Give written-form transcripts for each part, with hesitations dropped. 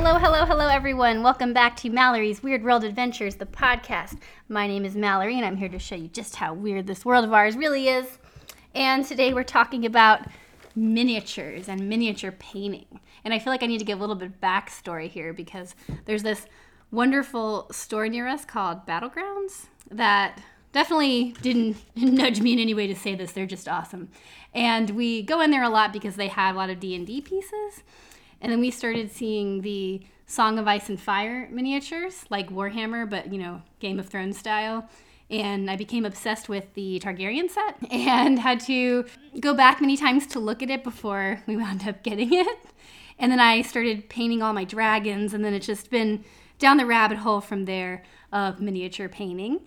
Hello, everyone. Welcome back to Mallory's Weird World Adventures, the podcast. My name is Mallory, and I'm here to show you just how weird this world of ours really is. And today we're talking about miniatures and miniature painting. And I feel like I need to give a little bit of backstory here because there's this wonderful store near us called Battlegrounds that definitely didn't nudge me in any way to say this. They're just awesome. And we go in there a lot because they have a lot of D&D pieces. And then we started seeing the Song of Ice and Fire miniatures, like Warhammer, but, Game of Thrones style. And I became obsessed with the Targaryen set and had to go back many times to look at it before we wound up getting it. And then I started painting all my dragons, and then it's just been down the rabbit hole from there of miniature painting.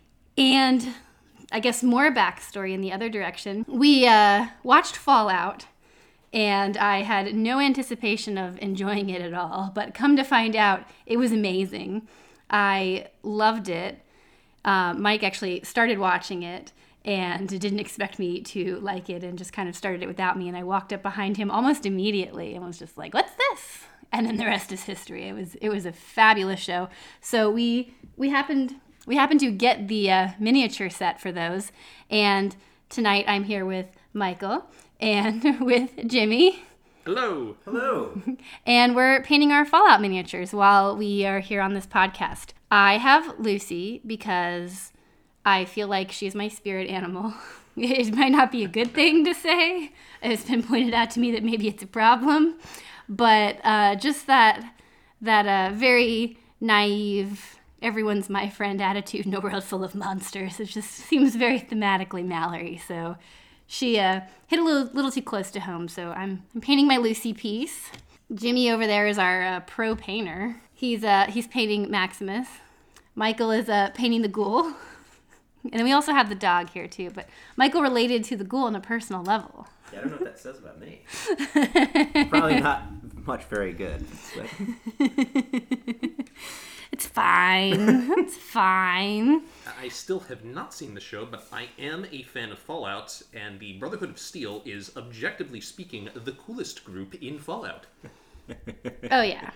And I guess more backstory in the other direction. We watched Fallout. And I had no anticipation of enjoying it at all. But come to find out, it was amazing. I loved it. Mike actually started watching it and didn't expect me to like it and just kind of started it without me. And I walked up behind him almost immediately and was just like, what's this? And then the rest is history. It was a fabulous show. So we happened to get the miniature set for those. And tonight I'm here with Michael and with Jimmy. Hello. Hello. And we're painting our Fallout miniatures while we are here on this podcast. I have Lucy because I feel like she's my spirit animal. It might not be a good thing to say. It's been pointed out to me that maybe it's a problem. But just that very naive, everyone's my friend attitude in a world full of monsters. It just seems very thematically Mallory. So she hit a little too close to home, so I'm painting my Lucy piece. Jimmy over there is our pro painter. He's painting Maximus. Michael is painting the ghoul. And then we also have the dog here too, but Michael related to the ghoul on a personal level. Yeah, I don't know what that says about me. Probably not much very good. But... It's fine. It's fine. I still have not seen the show, but I am a fan of Fallout, and the Brotherhood of Steel is, objectively speaking, the coolest group in Fallout. Oh, yeah.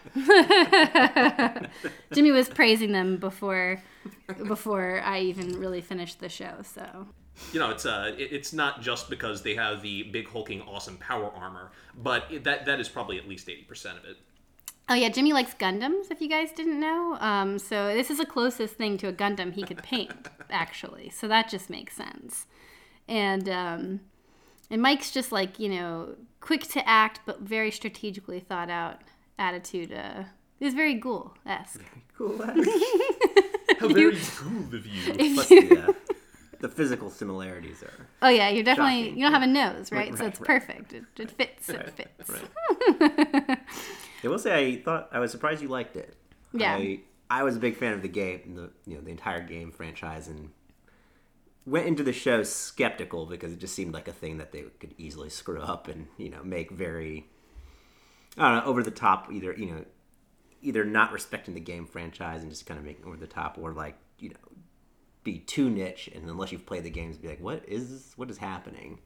Jimmy was praising them before I even really finished the show, so... It's not just because they have the big hulking awesome power armor, but that is probably at least 80% of it. Oh, yeah, Jimmy likes Gundams, if you guys didn't know. So this is the closest thing to a Gundam he could paint, actually. So that just makes sense. And Mike's just like, quick to act, but very strategically thought out attitude. Is very ghoul-esque. Cool-esque. How very cool of you. The physical similarities are... Oh, yeah, you're definitely... shocking. You don't have a nose, right? Right, So it's right. perfect. It fits. Right, It fits. right. I will say I was surprised you liked it. Yeah. I was a big fan of the game, the entire game franchise, and went into the show skeptical because it just seemed like a thing that they could easily screw up and make very, I don't know, over the top. Either not respecting the game franchise and just kind of making over the top, or be too niche, and unless you've played the games, be like, what is happening?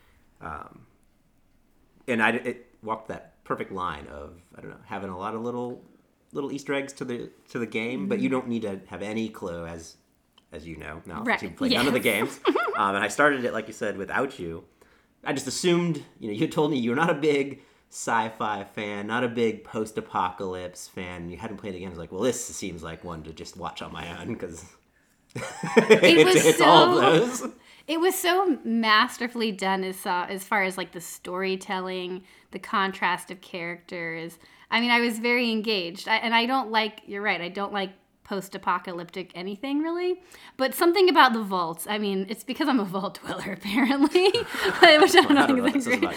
And it walked that perfect line of, I don't know, having a lot of little Easter eggs to the game, but you don't need to have any clue, as you know, now Right. since you've played none of the games. And I started it, like you said, without you. I just assumed, you told me you're not a big sci-fi fan, not a big post-apocalypse fan. You hadn't played the games. Like, well, this seems like one to just watch on my own because it's all of those. It was so masterfully done as far as like the storytelling, the contrast of characters. I mean, I was very engaged. I don't like, you're right, I don't like post-apocalyptic anything really. But something about the vaults, I mean, it's because I'm a vault dweller apparently. Which I don't think is about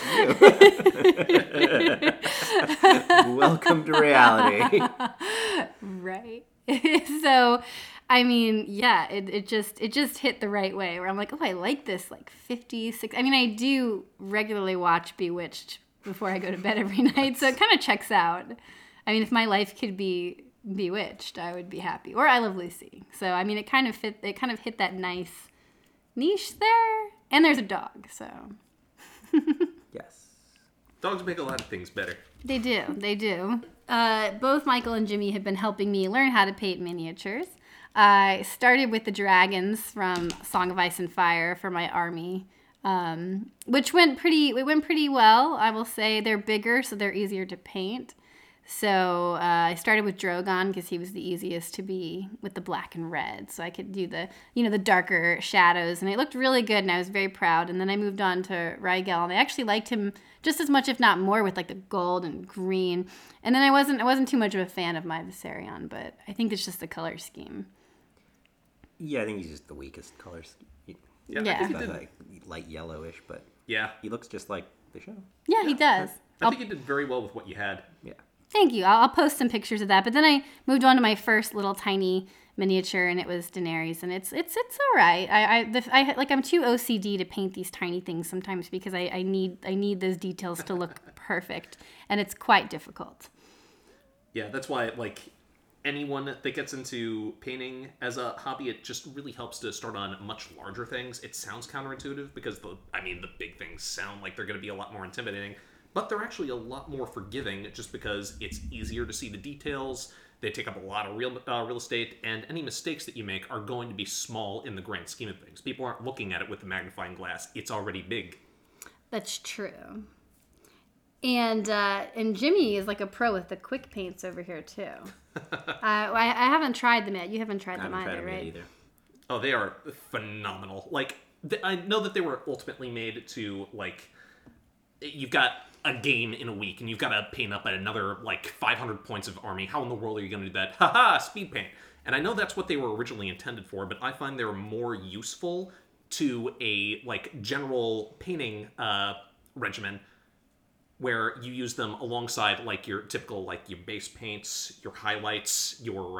you. Welcome to reality. Right. So... I mean, yeah, it just hit the right way where I'm like, oh, I like this, like 56. I mean, I do regularly watch Bewitched before I go to bed every night, so it kind of checks out. I mean, if my life could be Bewitched, I would be happy. Or I Love Lucy. So, I mean, it kind of hit that nice niche there. And there's a dog, so. Yes. Dogs make a lot of things better. They do. both Michael and Jimmy have been helping me learn how to paint miniatures. I started with the dragons from Song of Ice and Fire for my army, which went pretty well. I will say they're bigger, so they're easier to paint. So I started with Drogon because he was the easiest to be with the black and red. So I could do the darker shadows, and it looked really good, and I was very proud. And then I moved on to Rygel, and I actually liked him just as much, if not more, with like the gold and green. And then I wasn't too much of a fan of my Viserion, but I think it's just the color scheme. Yeah, I think he's just the weakest colors. Yeah. Yeah. I think He's he did. like light yellowish, but Yeah. he looks just like the show. Yeah, he does. I think you did very well with what you had. Yeah. Thank you. I'll post some pictures of that. But then I moved on to my first little tiny miniature, and it was Daenerys, and it's all right. I'm too OCD to paint these tiny things sometimes because I need those details to look perfect, and it's quite difficult. Yeah, that's why, like, anyone that gets into painting as a hobby, it just really helps to start on much larger things. It sounds counterintuitive because the big things sound like they're going to be a lot more intimidating, but they're actually a lot more forgiving just because it's easier to see the details. They take up a lot of real estate, and any mistakes that you make are going to be small in the grand scheme of things. People aren't looking at it with a magnifying glass. It's already big. That's true. And Jimmy is like a pro with the quick paints over here too. I haven't tried them yet. You haven't tried them either, right? Either. Oh, they are phenomenal. Like, I know that they were ultimately made to, like, you've got a game in a week and you've got to paint up at another, like, 500 points of army. How in the world are you going to do that? Haha, speed paint. And I know that's what they were originally intended for, but I find they're more useful to a, like, general painting regimen where you use them alongside, like, your typical, like, your base paints, your highlights, your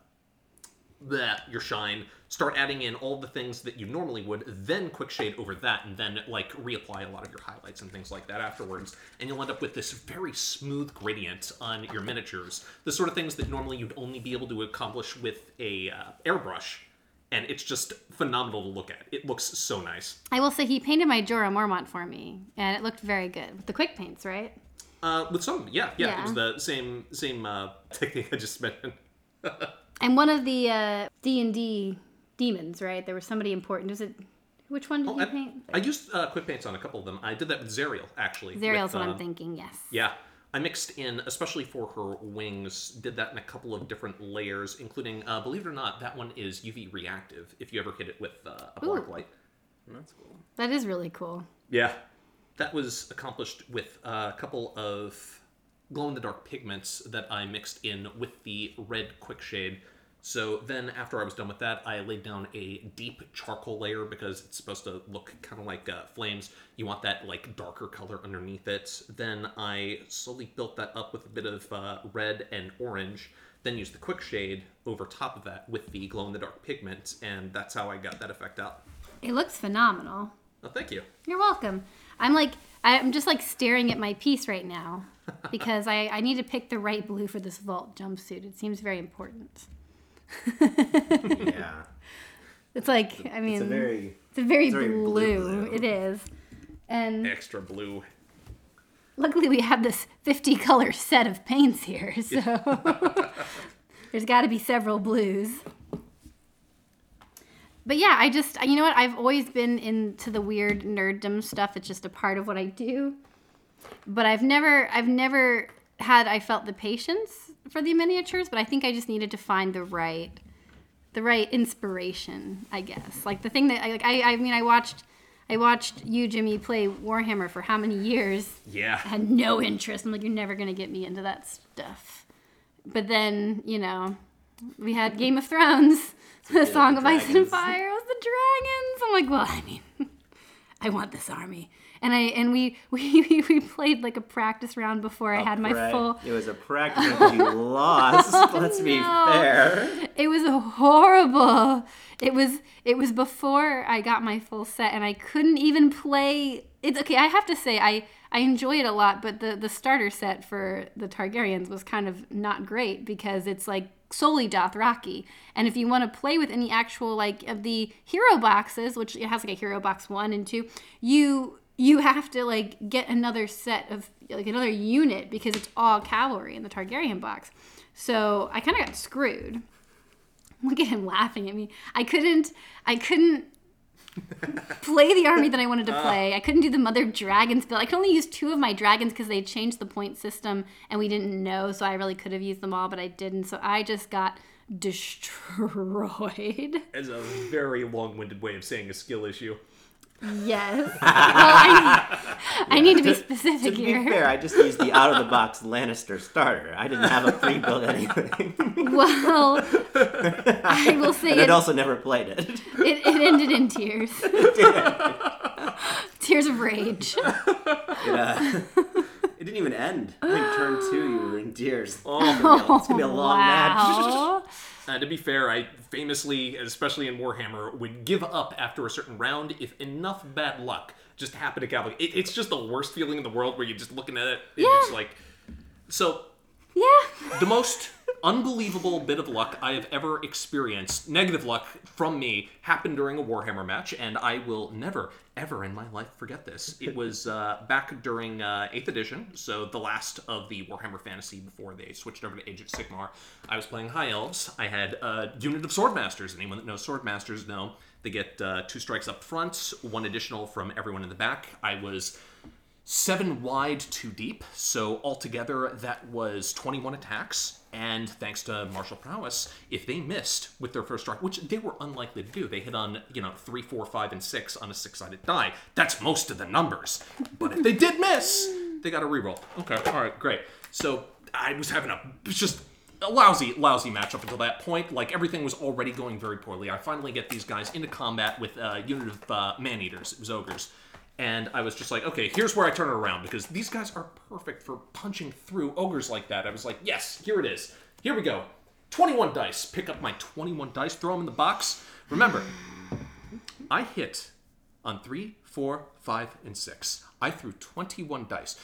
shine. Start adding in all the things that you normally would, then quick shade over that, and then, like, reapply a lot of your highlights and things like that afterwards. And you'll end up with this very smooth gradient on your miniatures. The sort of things that normally you'd only be able to accomplish with a airbrush. And it's just phenomenal to look at. It looks so nice. I will say he painted my Jorah Mormont for me, and it looked very good. With the quick paints, right? With some, yeah. It was the same technique I just mentioned. And one of the D&D demons, right? There was somebody important. Which one did you paint? I used quick paints on a couple of them. I did that with Zerial, actually. Zerial's what I'm thinking, yes. Yeah. I mixed in, especially for her wings, did that in a couple of different layers, including, believe it or not, that one is UV reactive if you ever hit it with a black light. That's cool. That is really cool. Yeah. That was accomplished with a couple of glow-in-the-dark pigments that I mixed in with the red quick shade. So then after I was done with that, I laid down a deep charcoal layer because it's supposed to look kind of like flames. You want that like darker color underneath it. Then I slowly built that up with a bit of red and orange, then used the quick shade over top of that with the glow-in-the-dark pigment, and that's how I got that effect out. It looks phenomenal. Oh, thank you. You're welcome. I'm just like staring at my piece right now because I need to pick the right blue for this vault jumpsuit. It seems very important. Yeah. It's like, I mean, it's a very blue. It is. And Extra blue. luckily we have this 50 color set of paints here, so there's got to be several blues. But yeah, you know what? I've always been into the weird nerddom stuff. It's just a part of what I do. But I've never I felt the patience for the miniatures, but I think I just needed to find the right inspiration, I guess. Like the thing that I watched you, Jimmy, play Warhammer for how many years? Yeah. I had no interest. I'm like, you're never going to get me into that stuff. But then, we had Game of Thrones, the Song of Ice and Fire. It was the dragons. I'm like, well, I mean, I want this army. And we played like a practice round before I had my full. It was a practice round you lost. Let's be fair. It was horrible. It was before I got my full set, and I couldn't even play. It's okay. I have to say I enjoy it a lot, but the starter set for the Targaryens was kind of not great because it's like solely Dothraki. And if you want to play with any actual like of the hero boxes, which it has like a hero box 1 and 2, you have to like get another set of like another unit because it's all cavalry in the Targaryen box. So I kind of got screwed. Look at him laughing at me. I couldn't play the army that I wanted to play. I couldn't do the Mother of Dragons build. I could only use 2 of my dragons because they changed the point system and we didn't know, so I really could have used them all, but I didn't. So I just got destroyed. As a very long-winded way of saying a skill issue. Yes. Well, I need to be specific To here. be fair, I just used the out-of-the-box Lannister starter. I didn't have a pre-built anything. Well, I will say And I'd also never played it. it ended in tears. Tears of rage. It didn't even end. I think turn 2 you were in tears. Oh, It's going to be a long match. Wow. To be fair, I famously, especially in Warhammer, would give up after a certain round if enough bad luck just happened to cavalry. It's just the worst feeling in the world where you're just looking at it and Yeah. it's like... So, Yeah. the most unbelievable bit of luck I have ever experienced, negative luck from me, happened during a Warhammer match, and I will never, ever in my life forget this. It was back during 8th edition, so the last of the Warhammer Fantasy before they switched over to Age of Sigmar. I was playing High Elves. I had a unit of Swordmasters. Anyone that knows Swordmasters know they get 2 strikes up front, 1 additional from everyone in the back. I was 7 wide, 2 deep, so altogether that was 21 attacks, and thanks to martial prowess, if they missed with their first strike, which they were unlikely to do, they hit on, 3, 4, 5, and 6 on a 6-sided die. That's most of the numbers. But if they did miss, they got a reroll. Okay, alright, great. So I was having just a lousy match up until that point. Like, everything was already going very poorly. I finally get these guys into combat with a unit of man-eaters. It was ogres. And I was just like, okay, here's where I turn it around, because these guys are perfect for punching through ogres like that. I was like, yes, here it is. Here we go. 21 dice. Pick up my 21 dice, throw them in the box. Remember, I hit on 3, 4, 5, and 6. I threw 21 dice.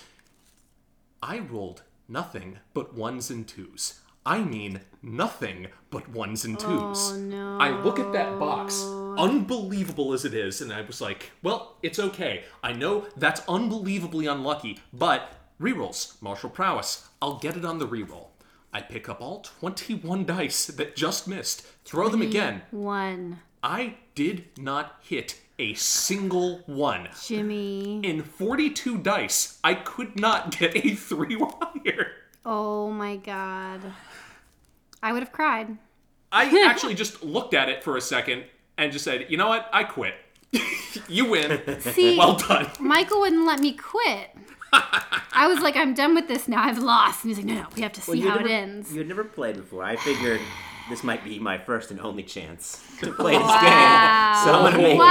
I rolled nothing but 1s and 2s. I mean nothing but 1s and 2s. Oh, no. I look at that box, unbelievable as it is, and I was like, well, it's okay. I know that's unbelievably unlucky, but rerolls, martial prowess, I'll get it on the reroll. I pick up all 21 dice that just missed, throw them again. 1. I did not hit a single one. Jimmy. In 42 dice, I could not get a 3-wire. Oh my god. I would have cried. I actually just looked at it for a second and just said, you know what? I quit. You win. See, Well done. Michael wouldn't let me quit. I was like, I'm done with this now. I've lost. And he's like, no, we have to see how it ends. You had never played before. I figured this might be my first and only chance to play this Wow. game. So I'm going to make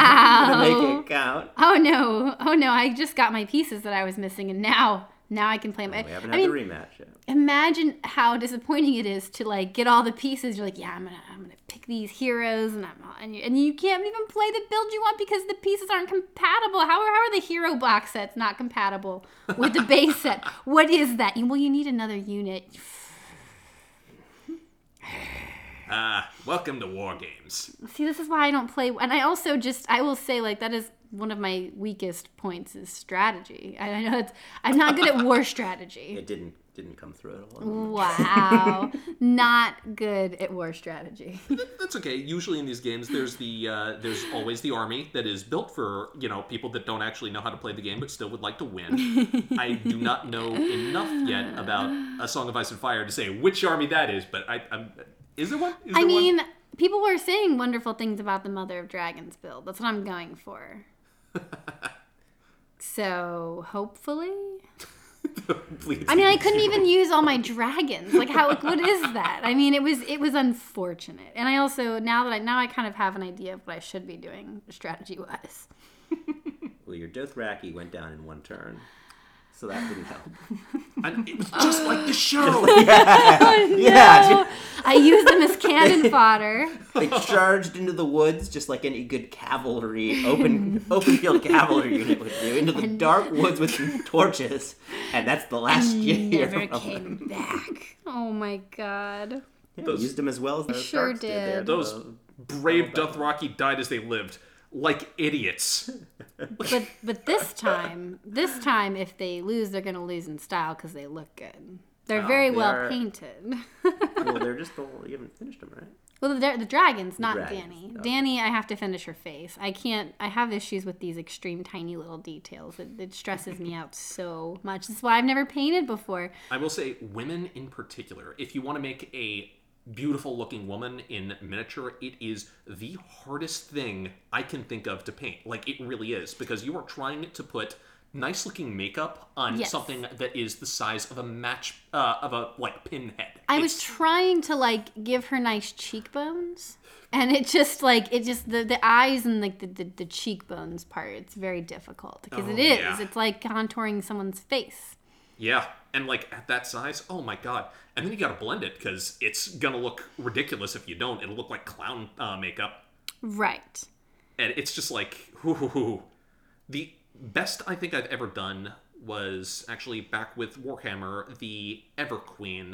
it count. Oh no. I just got my pieces that I was missing, and now I can play them. We haven't had the rematch yet. Imagine how disappointing it is to like get all the pieces. You're like, yeah, I'm gonna pick these heroes, and you can't even play the build you want because the pieces aren't compatible. How are the hero box sets not compatible with the base set? What is that? Well, you need another unit. Welcome to War Games. See, this is why I don't play. And I also I will say, like, that is one of my weakest points is strategy. I know I'm not good at war strategy. It didn't come through at all. Wow. Not good at war strategy. That's okay. Usually in these games, there's always the army that is built for, people that don't actually know how to play the game but still would like to win. I do not know enough yet about A Song of Ice and Fire to say which army that is, but is there one? I mean, people were saying wonderful things about the Mother of Dragons build. That's what I'm going for. So, hopefully. Please. I mean, I couldn't even use all my dragons. Like, what is that? I mean, it was unfortunate. And I also, now I kind of have an idea of what I should be doing strategy-wise. Well, your Dothraki went down in 1 turn, so that didn't help. It was just like the show. Yeah. I used them as cannon fodder. They charged into the woods just like any good cavalry, open field cavalry unit would do, into the dark woods with some torches, and that's the last year. Never came back. Oh my god. Yeah, used them as well as the Sure Starks did. there. Those brave Dothraki died as they lived. like idiots. But this time, if they lose, they're gonna lose in style because they look good. They're very well painted. Well, they're just you haven't finished them, right? Well, the dragons, not Dragons, Danny. okay. Danny, I have to finish her face. I can't. I have issues with these extreme tiny little details. It stresses me out so much. That's why I've never painted before. I will say, women in particular, if you want to make a beautiful looking woman in miniature, it is the hardest thing I can think of to paint. Like, it really is, because you are trying to put nice looking makeup on Yes. something that is the size of a pinhead. I was trying to like give her nice cheekbones, and the eyes and like the cheekbones part. It's very difficult because Oh, it is. yeah. It's like contouring someone's face. Yeah, and like at that size, oh my god. And then you gotta blend it, because it's gonna look ridiculous if you don't. It'll look like clown makeup. Right. And it's just like, whoo. The best I think I've ever done was actually back with Warhammer, the Everqueen.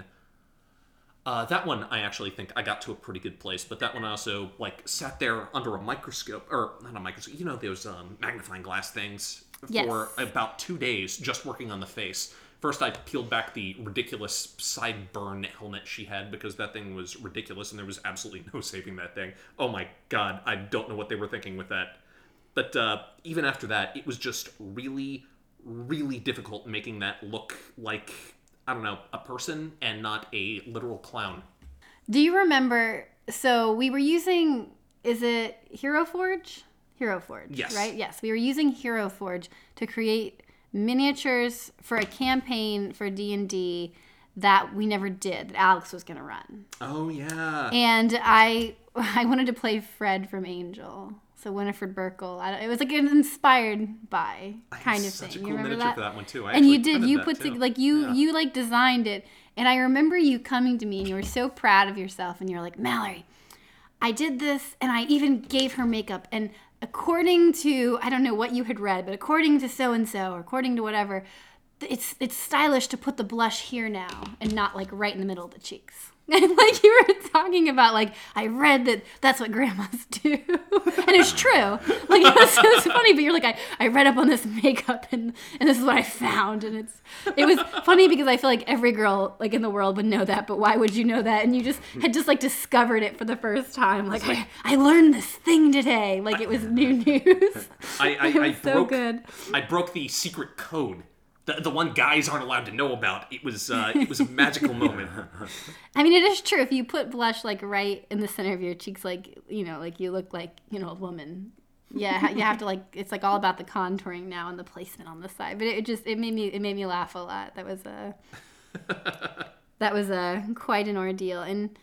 That one I actually think I got to a pretty good place, but that one I also like sat there under a microscope, or not a microscope, you know those magnifying glass things, Yes. for about 2 days just working on the face. First, I peeled back the ridiculous sideburn helmet she had, because that thing was ridiculous and there was absolutely no saving that thing. Oh my god, I don't know what they were thinking with that. But even after that, it was just really, really difficult making that look like, I don't know, a person and not a literal clown. Do you remember? So we were using. Is it Hero Forge? Hero Forge. Yes. Right. Yes. We were using Hero Forge to create miniatures for a campaign for D&D that we never did, that Alex was going to run. Oh, yeah. And I wanted to play Fred from Angel. So Winifred Burkle. It was like an inspired by kind of Such thing. a You cool remember miniature that? for that one, too. And you did. printed You that, put too. you like designed it. And I remember you coming to me and you were so proud of yourself. And you were like, Mallory, I did this, and I even gave her makeup. And according to, I don't know what you had read, but according to so-and-so, or according to whatever, it's stylish to put the blush here now and not like right in the middle of the cheeks. And like you were talking about, like, I read that that's what grandmas do. And it's true. Like, it was funny, but you're like, I read up on this makeup and this is what I found. And it was funny because I feel like every girl like in the world would know that, but why would you know that? And you just had just like discovered it for the first time. Like, I learned this thing today. Like it was new news. It was so good. I broke the secret code. The one guys aren't allowed to know about. It was a magical moment. I mean, it is true. If you put blush like right in the center of your cheeks, like, you know, like you look like, you know, a woman. Yeah, you have to like, it's like all about the contouring now and the placement on the side. But it made me laugh a lot. That was quite an ordeal. And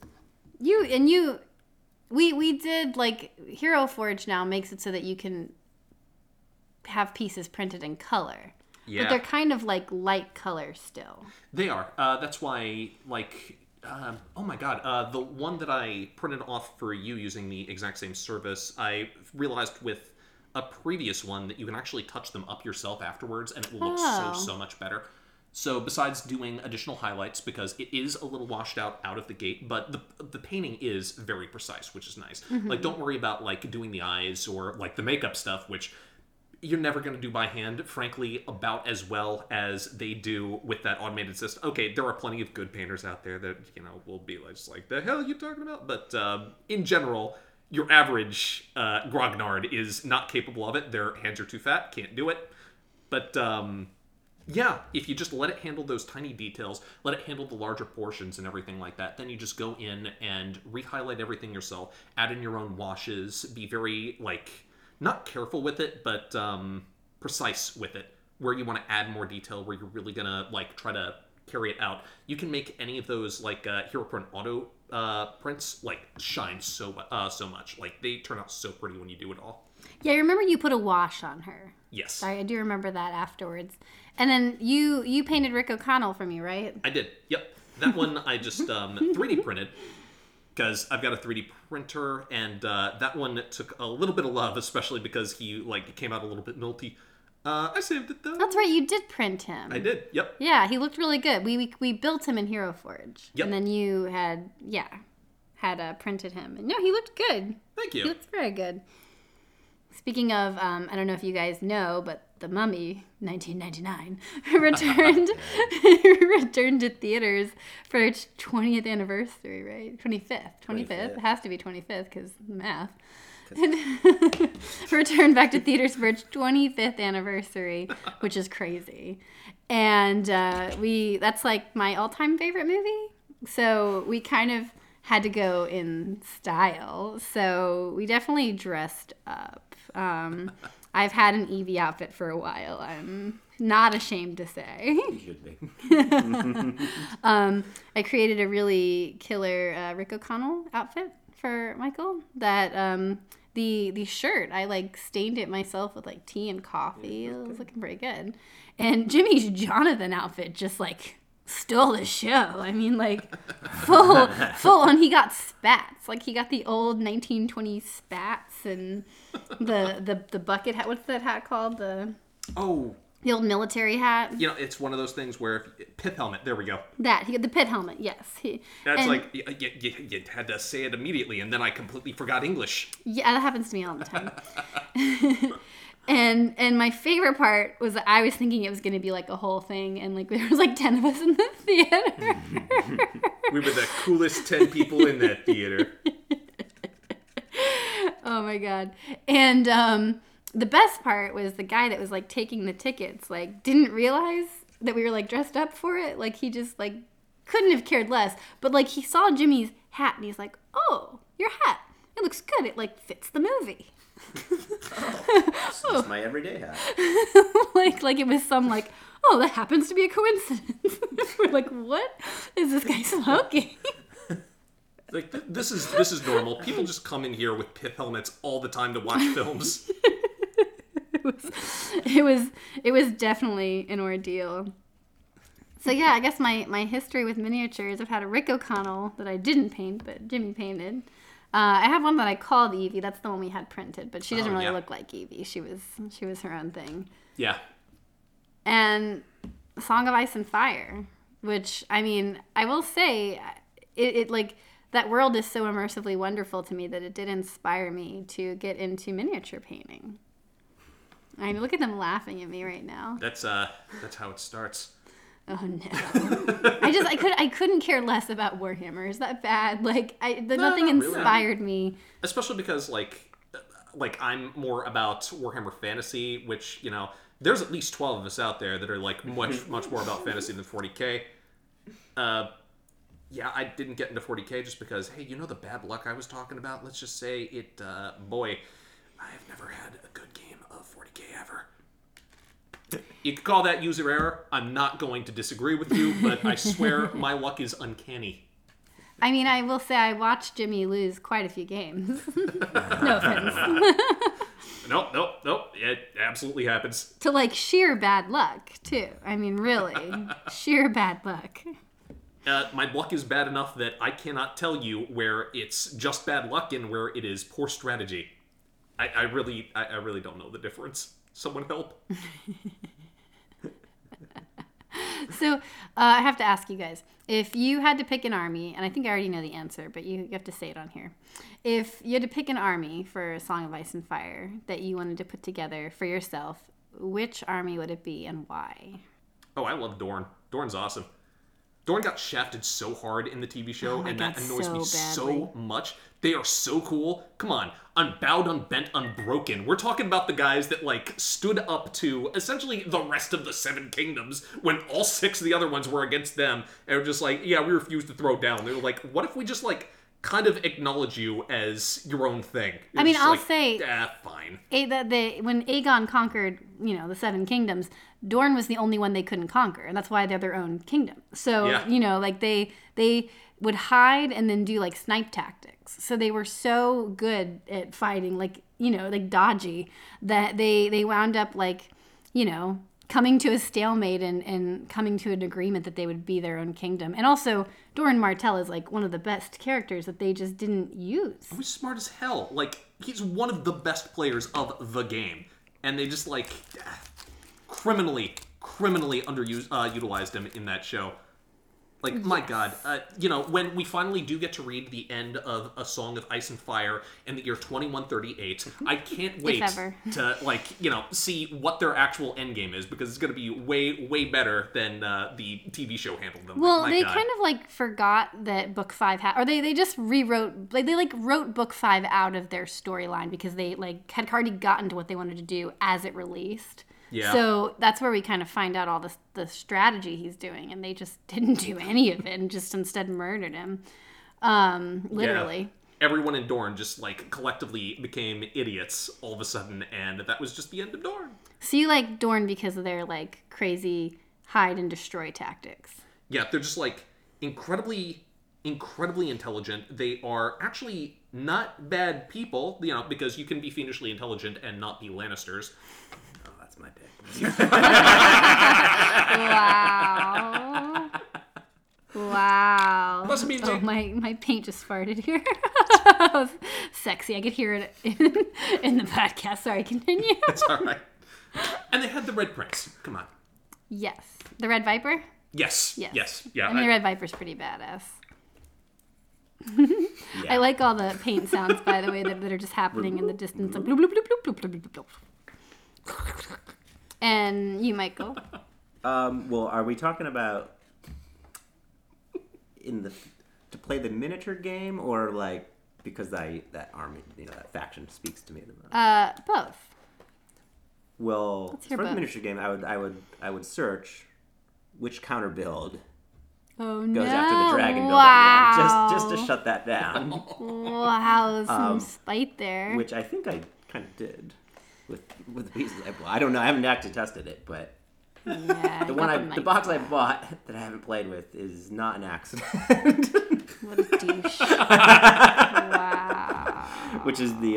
we did like Hero Forge now makes it so that you can have pieces printed in color. Yeah. But they're kind of like light color still. They are. That's why, like, oh my god, the one that I printed off for you using the exact same service, I realized with a previous one that you can actually touch them up yourself afterwards, and it will look so much better. So besides doing additional highlights, because it is a little washed out of the gate, but the painting is very precise, which is nice. Mm-hmm. Like, don't worry about like doing the eyes or like the makeup stuff, which you're never going to do by hand, frankly, about as well as they do with that automated system. Okay, there are plenty of good painters out there that, you know, will be like, just like, the hell are you talking about? But in general, your average grognard is not capable of it. Their hands are too fat, can't do it. But yeah, if you just let it handle those tiny details, let it handle the larger portions and everything like that, then you just go in and re-highlight everything yourself, add in your own washes, be very, like, not careful with it, but precise with it, where you want to add more detail, where you're really going to, like, try to carry it out. You can make any of those, like, Hero Print auto prints, like, shine so much. Like, they turn out so pretty when you do it all. Yeah, I remember you put a wash on her. Yes. I do remember that afterwards. And then you painted Rick O'Connell for me, right? I did, yep. That one I just 3D printed, because I've got a 3D printer, and that one took a little bit of love, especially because he came out a little bit milty. I saved it though. That's right, you did print him. I did, yep. Yeah, he looked really good. We built him in Hero Forge. Yep. And then you had printed him. And no, he looked good. Thank you. He looked very good. Speaking of, I don't know if you guys know, but The Mummy, 1999, returned returned to theaters for its 20th anniversary, right? 25th. It has to be 25th because math. Returned back to theaters for its 25th anniversary, which is crazy. And that's like my all-time favorite movie. So we kind of had to go in style. So we definitely dressed up. I've had an Evie outfit for a while. I'm not ashamed to say. You should be. I created a really killer Rick O'Connell outfit for Michael. That the shirt, I like stained it myself with like tea and coffee. It was looking pretty good. And Jimmy's Jonathan outfit just like stole the show. I mean, like full on. He got spats. Like he got the old 1920s spats and the bucket hat. What's that hat called? The old military hat. You know, it's one of those things where pith helmet. There we go. That he got the pit helmet. Yes. That's like you had to say it immediately, and then I completely forgot English. Yeah, that happens to me all the time. And my favorite part was that I was thinking it was going to be like a whole thing, and like there was like 10 of us in the theater. We were the coolest 10 people in that theater. Oh my god! And the best part was the guy that was like taking the tickets like didn't realize that we were like dressed up for it. Like he just like couldn't have cared less. But like he saw Jimmy's hat and he's like, "Oh, your hat! It looks good. It like fits the movie." It's my everyday hat. like it was some like, oh, that happens to be a coincidence. We're like, what is this guy smoking? Like this is normal. People just come in here with pith helmets all the time to watch films. It was definitely an ordeal. So yeah, I guess my history with miniatures, I've had a Rick O'Connell that I didn't paint, but Jimmy painted. I have one that I called Evie. That's the one we had printed, but she doesn't really look like Evie. She was her own thing. Yeah. And Song of Ice and Fire, which I mean, I will say, it like that world is so immersively wonderful to me that it did inspire me to get into miniature painting. I mean, look at them laughing at me right now. That's how it starts. Oh no! I couldn't care less about Warhammer. Is that bad? Like nothing inspired me. Especially because like I'm more about Warhammer Fantasy, which there's at least 12 of us out there that are like much more about fantasy than 40k. Yeah, I didn't get into 40k just because hey, the bad luck I was talking about. Let's just say it. Boy, I've never had a good game of 40k ever. You could call that user error. I'm not going to disagree with you, but I swear my luck is uncanny. I mean, I will say I watched Jimmy lose quite a few games. No offense. Nope. It absolutely happens. To like sheer bad luck, too. I mean, really. Sheer bad luck. My luck is bad enough that I cannot tell you where it's just bad luck and where it is poor strategy. I really don't know the difference. Someone help. So I have to ask you guys, if you had to pick an army, and I think I already know the answer, but you have to say it on here. If you had to pick an army for Song of Ice and Fire that you wanted to put together for yourself, which army would it be and why? Oh, I love Dorne. Dorne's awesome. Dorne got shafted so hard in the TV show, and that annoys me so much. They are so cool. Come on. Unbowed, unbent, unbroken. We're talking about the guys that, like, stood up to essentially the rest of the Seven Kingdoms when all 6 of the other ones were against them. And were just like, yeah, we refuse to throw down. They were like, what if we just, like, kind of acknowledge you as your own thing? I mean, I'll say... fine. When Aegon conquered, the Seven Kingdoms, Dorne was the only one they couldn't conquer, and that's why they're their own kingdom. So, like, they would hide and then do, like, snipe tactics. So they were so good at fighting, like dodgy, that they wound up, like, coming to a stalemate and coming to an agreement that they would be their own kingdom. And also, Doran Martell is, like, one of the best characters that they just didn't use. He's smart as hell. Like, he's one of the best players of the game. And they just, like, criminally utilized him in that show. Like, my God, you know, when we finally do get to read the end of A Song of Ice and Fire in the year 2138, I can't wait ever. to, like, you know, see what their actual end game is, because it's going to be way, way better than the TV show handled them. Well, My they God. kind of like forgot that book 5 had, or they just rewrote, like they like wrote book 5 out of their storyline because they like had already gotten to what they wanted to do as it released. Yeah. So that's where we kind of find out all the strategy he's doing, and they just didn't do any of it and just instead murdered him. Literally. Yeah. Everyone in Dorne just, like, collectively became idiots all of a sudden, and that was just the end of Dorne. So you like Dorne because of their like crazy hide and destroy tactics. Yeah, they're just, like, incredibly intelligent. They are actually not bad people, you know, because you can be fiendishly intelligent and not be Lannisters. Oh, that's my pick. Wow. Wow. Must mean Oh, they- my paint just farted here. Sexy. I could hear it in the podcast. Sorry, continue. It's all right. And they had the Red Prince. Come on. Yes. The Red Viper? Yes. Yes. Yes. Yeah. I mean, the Red Viper's pretty badass. Yeah. I like all the paint sounds, by the way, that are just happening in the distance. Like, bloop, bloop, bloop, bloop, bloop, bloop, bloop, bloop. And you, Michael. Well, are we talking about to play the miniature game, or like because that army, you know, that faction speaks to me the most? Both. Well, hear for the both. miniature game, I would search which counter build Oh, goes no. after the dragon build Wow. that you want, just to shut that down. Wow, some spite there. Which I think I kind of did with the pieces I bought. I don't know. I haven't actually tested it, but Yeah, the box I bought that I haven't played with is not an accident. What a douche. Wow. Which is the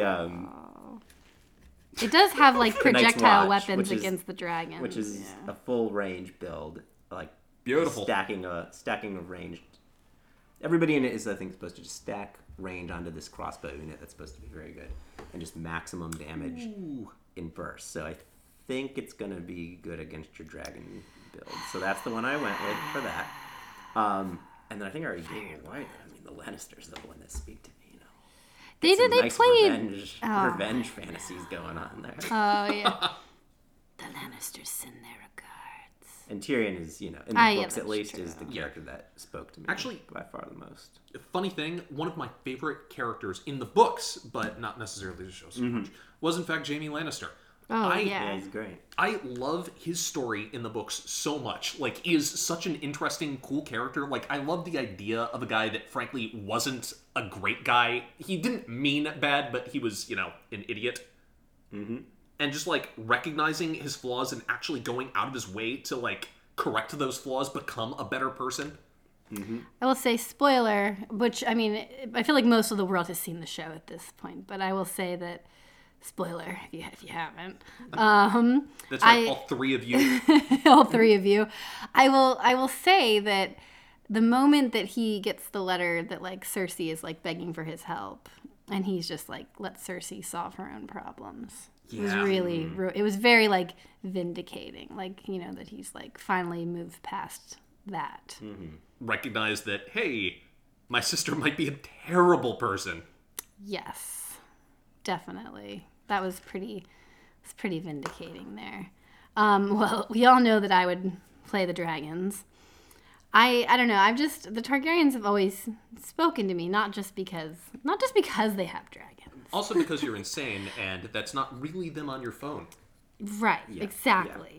It does have like The Night's projectile Watch, weapons which is- against the dragons. which is a full range build, like Beautiful. stacking a ranged. Everybody in it is, I think, supposed to just stack range onto this crossbow unit that's supposed to be very good and just maximum damage in bursts. So I think it's gonna be good against your dragon build. So that's the one I went with for that. And then I think I already gave it away. I mean, the Lannisters are the one that speak to me. You know, They Some did. They nice played. revenge fantasies going on there. Oh yeah. The Lannisters send their regards. And Tyrion is, you know, in the Ah, yeah, books at that's least, true. is the character that spoke to me. Actually- by far the most. Funny thing, one of my favorite characters in the books, but not necessarily the show so much, was in fact Jaime Lannister. Oh I- yeah. Yeah, he's great. I love his story in the books so much. Like, he is such an interesting, cool character. Like, I love the idea of a guy that, frankly, wasn't a great guy. He didn't mean bad, but he was, you know, an idiot. Mm-hmm. And just, like, recognizing his flaws and actually going out of his way to, like, correct those flaws, become a better person. I will say spoiler, which I mean, I feel like most of the world has seen the show at this point, but I will say that spoiler if you haven't. That's right, all three of you. All three of you. I will say that the moment that he gets the letter that like Cersei is like begging for his help, and he's just like, let Cersei solve her own problems. It was Yeah. really, it was very like vindicating, like, you know, that he's like finally moved past that. Recognize that, hey, my sister might be a terrible person. Yes, definitely. That was pretty vindicating there. Well, we all know that I would play the dragons. I don't know. The Targaryens have always spoken to me, not just because they have dragons. Also because you're insane, and that's not really them on your phone. Right, exactly.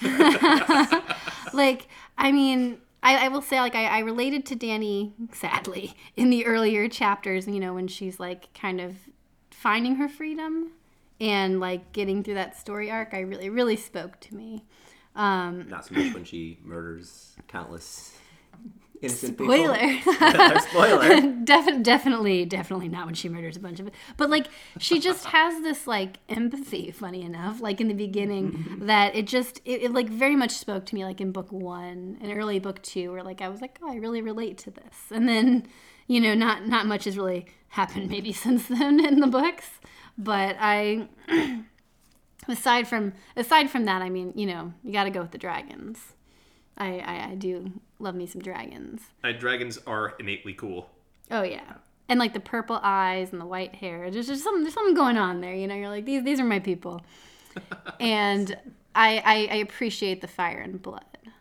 Like, I mean, I will say, like, I related to Dany, sadly, in the earlier chapters, you know, when she's, like, kind of finding her freedom and, like, getting through that story arc. It really spoke to me. Not so much when she murders countless innocent Spoiler. people. Spoiler. Definitely not when she murders a bunch of it. But, like, she just has this, like, empathy, funny enough, like, in the beginning, that it like, very much spoke to me, like, in book 1 and early book 2, where, like, I was like, oh, I really relate to this. And then, you know, not much has really happened maybe since then in the books. But aside from that, I mean, you know, you got to go with the dragons. I do love me some dragons. Dragons are innately cool. Oh yeah, and like the purple eyes and the white hair. There's something going on there. You know, you're like these are my people, and I appreciate the fire and blood.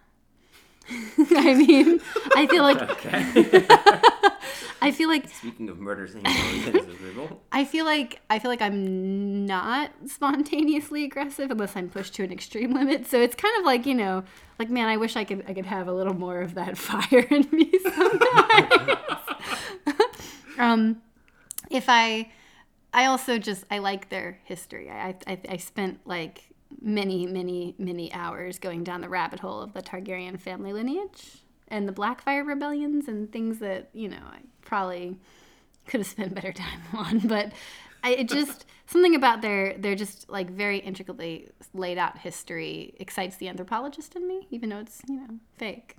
I mean, I feel like Okay. I feel like Speaking of murders and I feel like I'm not spontaneously aggressive unless I'm pushed to an extreme limit. So it's kind of like, you know, like man, I wish I could have a little more of that fire in me sometimes. If I also just I like their history. I spent like many hours going down the rabbit hole of the Targaryen family lineage and the Blackfire rebellions and things that, you know, I probably could have spent better time on, but it just something about their just like very intricately laid out history excites the anthropologist in me, even though it's, you know, fake.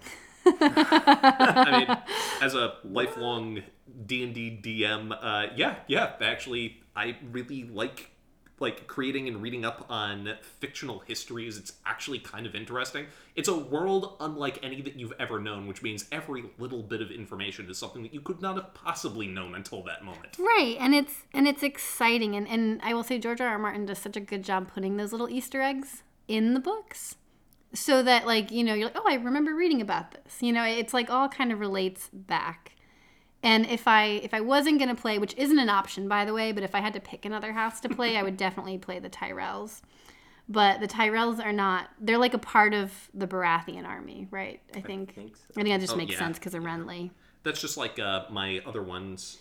I mean, as a lifelong D&D DM, yeah, actually, I really like creating and reading up on fictional histories. It's actually kind of interesting. It's a world unlike any that you've ever known, which means every little bit of information is something that you could not have possibly known until that moment. Right, and it's exciting, and I will say George R. R. Martin does such a good job putting those little Easter eggs in the books, so that like, you know, you're like, oh, I remember reading about this. You know, it's like all kind of relates back. And if I wasn't going to play, which isn't an option, by the way, but if I had to pick another house to play, I would definitely play the Tyrells. But the Tyrells are not, they're like a part of the Baratheon army, right? I think think so. I think that just makes yeah. sense because of Renly. That's just like my other ones.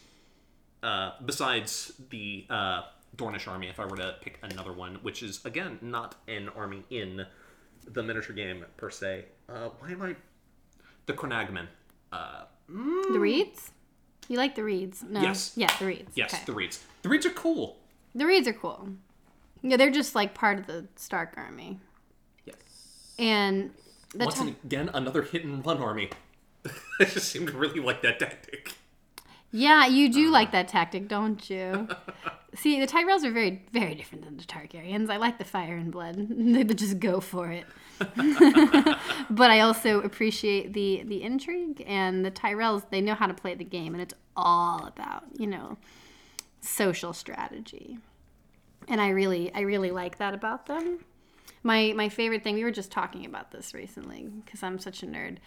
Besides the Dornish army, if I were to pick another one, which is, again, not an army in the miniature game, per se. The Cronagmen. The Reeds? You like the Reeds? No. Yes. Yeah, the Reeds. Yes, Okay. the Reeds. The Reeds are cool. The Reeds are cool. Yeah, they're just like part of the Stark army. Yes. And the Once again, another hit-and-run army. I just seem to really like that tactic. Yeah, you do like that tactic, don't you? See, the Tyrells are very, very different than the Targaryens. I like the fire and blood. They just go for it. But I also appreciate the intrigue, and the Tyrells, they know how to play the game, and it's all about, you know, social strategy. And I really like that about them. My favorite thing, we were just talking about this recently because I'm such a nerd.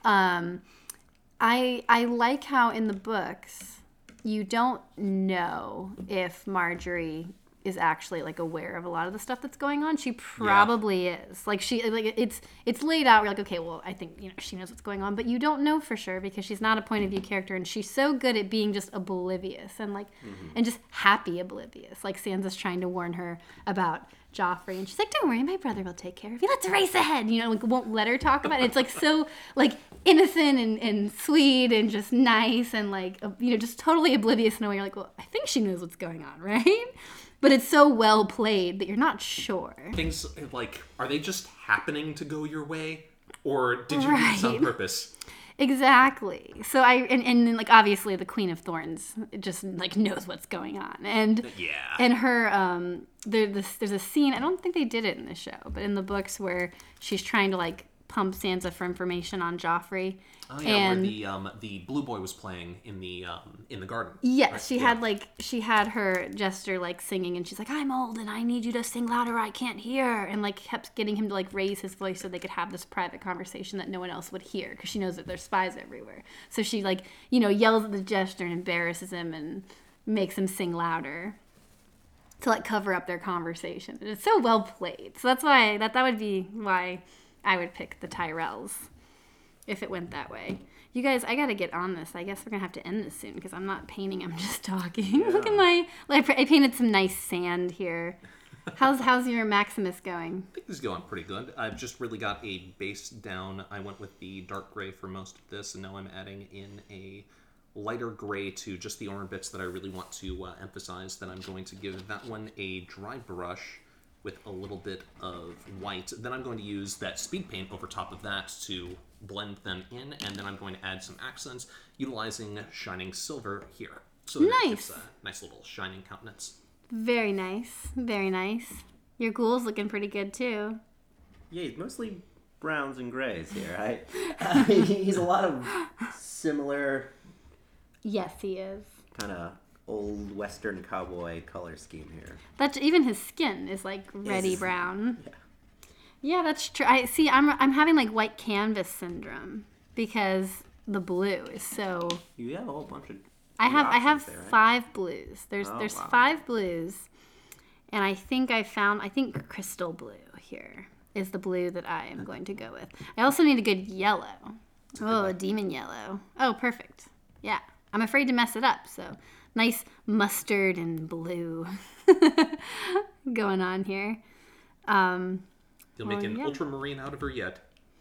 I like how in the books you don't know if Marjorie is actually like aware of a lot of the stuff that's going on. She probably is. Like it's laid out. We're like, okay, well, I think, you know, she knows what's going on, but you don't know for sure because she's not a point of view character, and she's so good at being just oblivious and like and just happy oblivious. Like Sansa's trying to warn her about Joffrey, and she's like, don't worry, my brother will take care of you. Let's race ahead. You know, like won't let her talk about it. It's like so like innocent and sweet and just nice and like, you know, just totally oblivious in a way. You're like, well, I think she knows what's going on, right? But it's so well played that you're not sure. Things like, are they just happening to go your way? Or did you do this on purpose? Exactly. So and like obviously the Queen of Thorns just like knows what's going on, and Yeah. and her there's a scene, I don't think they did it in the show, but in the books where she's trying to like pump Sansa for information on Joffrey. Oh yeah, and where the blue boy was playing in the garden. yes, she had her jester like singing, and she's like, I'm old and I need you to sing louder, I can't hear, and like kept getting him to like raise his voice so they could have this private conversation that no one else would hear because she knows that there's spies everywhere. So she like, you know, yells at the jester and embarrasses him and makes him sing louder to like cover up their conversation. And it's so well played. So that's why that would be why I would pick the Tyrells if it went that way. You guys, I gotta get on this. I guess we're gonna have to end this soon because I'm not painting. I'm just talking. Look at I painted some nice sand here. How's your Maximus going? I think this is going pretty good. I've just really got a base down. I went with the dark gray for most of this, and now I'm adding in a lighter gray to just the orange bits that I really want to emphasize. Then I'm going to give that one a dry brush with a little bit of white. Then I'm going to use that speed paint over top of that to blend them in, and then I'm going to add some accents utilizing shining silver here. So that Nice. it's a nice little shining countenance. Very nice. Very nice. Your ghoul's looking pretty good too. Yeah, he's mostly browns and grays here, right? He's a lot of similar Yes, he is. kind of old Western cowboy color scheme here. That's even his skin is like reddy brown. Yeah. Yeah, that's true. I'm having like white canvas syndrome because the blue is so. You have a whole bunch of. I have there, right? 5 blues. There's wow. 5 blues, and I think crystal blue here is the blue that I am going to go with. I also need a good yellow. Oh, a demon yellow. Oh, perfect. Yeah, I'm afraid to mess it up. So nice mustard and blue going on here. You'll make an ultramarine out of her yet.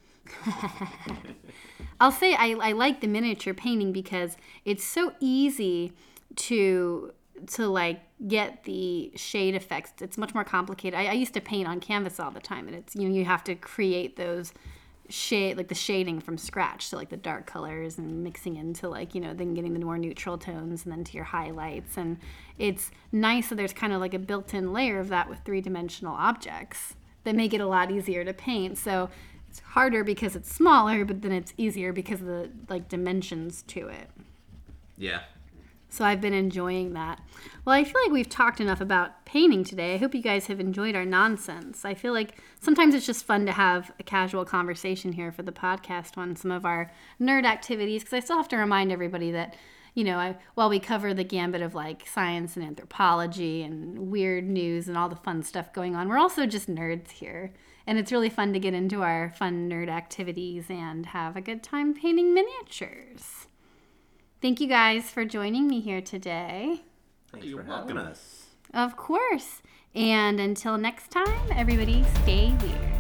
I'll say I like the miniature painting because it's so easy to like get the shade effects. It's much more complicated. I used to paint on canvas all the time, and it's you have to create those the shading from scratch. So like the dark colors and mixing into then getting the more neutral tones and then to your highlights. And it's nice that there's kind of like a built-in layer of that with 3-dimensional objects that make it a lot easier to paint. So it's harder because it's smaller, but then it's easier because of the dimensions to it. Yeah. So I've been enjoying that. Well, I feel like we've talked enough about painting today. I hope you guys have enjoyed our nonsense. I feel like sometimes it's just fun to have a casual conversation here for the podcast on some of our nerd activities, because I still have to remind everybody that, while we cover the gambit of science and anthropology and weird news and all the fun stuff going on, we're also just nerds here. And it's really fun to get into our fun nerd activities and have a good time painting miniatures. Thank you guys for joining me here today. Thanks You're for having welcome. us. Of course. And until next time, everybody stay weird.